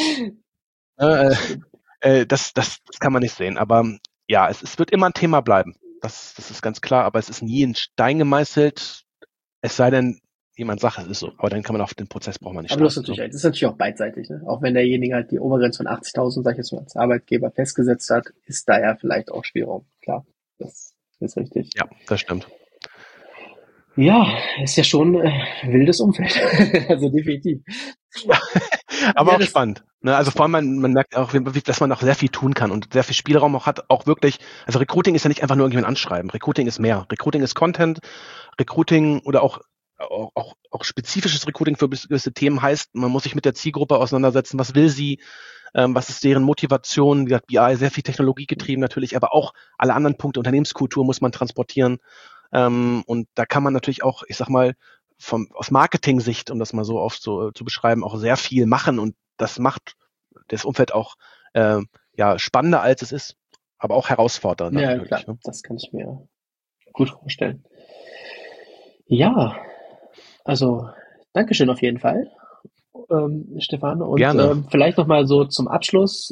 Das kann man nicht sehen. Aber ja, es wird immer ein Thema bleiben. Das ist ganz klar, aber es ist nie in Stein gemeißelt, es sei denn, jemand sagt, es ist so. Aber dann kann man auf den Prozess braucht man nicht. Aber das ist natürlich auch beidseitig. Ne? Auch wenn derjenige halt die Obergrenze von 80.000, sag ich jetzt mal, als Arbeitgeber festgesetzt hat, ist da ja vielleicht auch Spielraum. Klar, das ist richtig. Ja, das stimmt. Ja, ist ja schon ein wildes Umfeld. Also definitiv. Aber ja, auch spannend. Ne? Also vor allem, man merkt auch, dass man auch sehr viel tun kann und sehr viel Spielraum auch hat, auch wirklich, also Recruiting ist ja nicht einfach nur irgendjemand anschreiben. Recruiting ist mehr. Recruiting ist Content. Recruiting oder auch spezifisches Recruiting für gewisse Themen heißt, man muss sich mit der Zielgruppe auseinandersetzen. Was will sie? Was ist deren Motivation? Wie gesagt, BI, sehr viel Technologie getrieben natürlich, aber auch alle anderen Punkte, Unternehmenskultur muss man transportieren. Und da kann man natürlich auch, ich sag mal, aus Marketing-Sicht, um das mal so oft so zu beschreiben, auch sehr viel machen. Und das macht das Umfeld auch spannender, als es ist, aber auch herausfordernder. Ja, klar, ne? Das kann ich mir gut vorstellen. Ja, also Dankeschön auf jeden Fall, Stefan. Und vielleicht nochmal so zum Abschluss,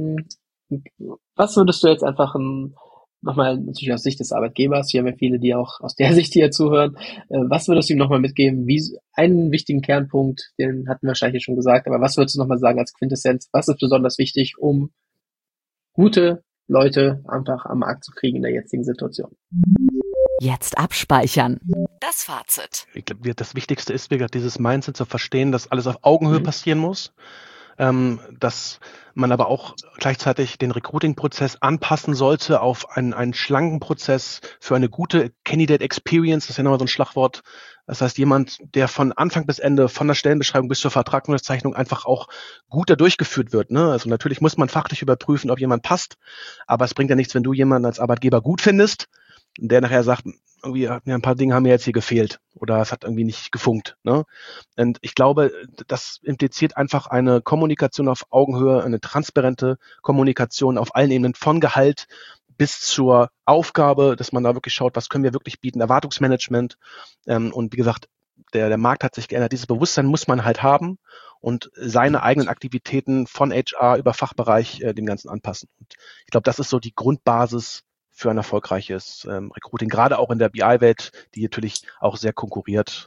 was würdest du jetzt einfach nochmal natürlich aus Sicht des Arbeitgebers, wir haben ja viele, die auch aus der Sicht hier zuhören, was würdest du ihm nochmal mitgeben, wie einen wichtigen Kernpunkt, den hatten wir wahrscheinlich schon gesagt, aber was würdest du nochmal sagen als Quintessenz, was ist besonders wichtig, um gute Leute einfach am Markt zu kriegen in der jetzigen Situation? Jetzt abspeichern. Das Fazit. Ich glaube, das Wichtigste ist, wie gesagt, dieses Mindset zu verstehen, dass alles auf Augenhöhe passieren muss, dass man aber auch gleichzeitig den Recruiting-Prozess anpassen sollte auf einen schlanken Prozess für eine gute Candidate Experience. Das ist ja nochmal so ein Schlagwort. Das heißt, jemand, der von Anfang bis Ende, von der Stellenbeschreibung bis zur Vertragsunterzeichnung einfach auch gut da durchgeführt wird. Ne? Also natürlich muss man fachlich überprüfen, ob jemand passt, aber es bringt ja nichts, wenn du jemanden als Arbeitgeber gut findest, der nachher sagt, irgendwie ein paar Dinge haben mir jetzt hier gefehlt oder es hat irgendwie nicht gefunkt. Ne? Und ich glaube, das impliziert einfach eine Kommunikation auf Augenhöhe, eine transparente Kommunikation auf allen Ebenen, von Gehalt bis zur Aufgabe, dass man da wirklich schaut, was können wir wirklich bieten, Erwartungsmanagement. Und wie gesagt, der Markt hat sich geändert. Dieses Bewusstsein muss man halt haben und seine eigenen Aktivitäten von HR über Fachbereich dem Ganzen anpassen. Und ich glaube, das ist so die Grundbasis für ein erfolgreiches Recruiting, gerade auch in der BI-Welt, die natürlich auch sehr konkurriert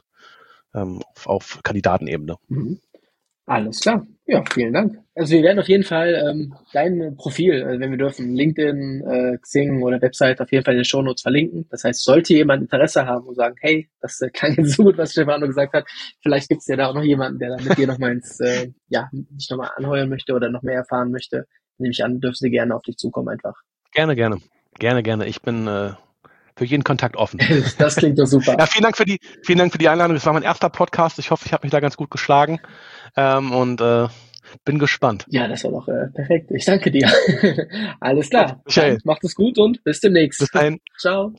auf Kandidatenebene. Alles klar. Ja, vielen Dank. Also wir werden auf jeden Fall dein Profil, wenn wir dürfen, LinkedIn, Xing oder Website auf jeden Fall in den Shownotes verlinken. Das heißt, sollte jemand Interesse haben und sagen, hey, das klang jetzt so gut, was Stefano gesagt hat, vielleicht gibt es ja da auch noch jemanden, der da mit dir nochmal dich nochmal anheuern möchte oder noch mehr erfahren möchte. Nehme ich an, dürfen Sie gerne auf dich zukommen einfach. Gerne. Ich bin für jeden Kontakt offen. Das klingt doch super. Ja, vielen Dank für die Einladung. Das war mein erster Podcast. Ich hoffe, ich habe mich da ganz gut geschlagen und bin gespannt. Ja, das war doch perfekt. Ich danke dir. Alles klar. Michael. Macht es gut und bis demnächst. Bis dahin. Ciao.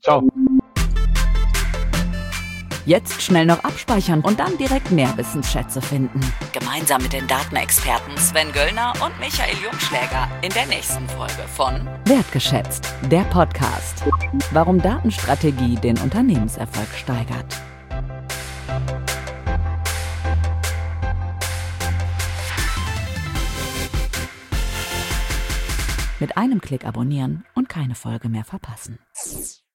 Jetzt schnell noch abspeichern und dann direkt mehr Wissensschätze finden. Gemeinsam mit den Datenexperten Sven Göllner und Michael Jungschläger in der nächsten Folge von Wertgeschätzt, der Podcast. Warum Datenstrategie den Unternehmenserfolg steigert. Mit einem Klick abonnieren und keine Folge mehr verpassen.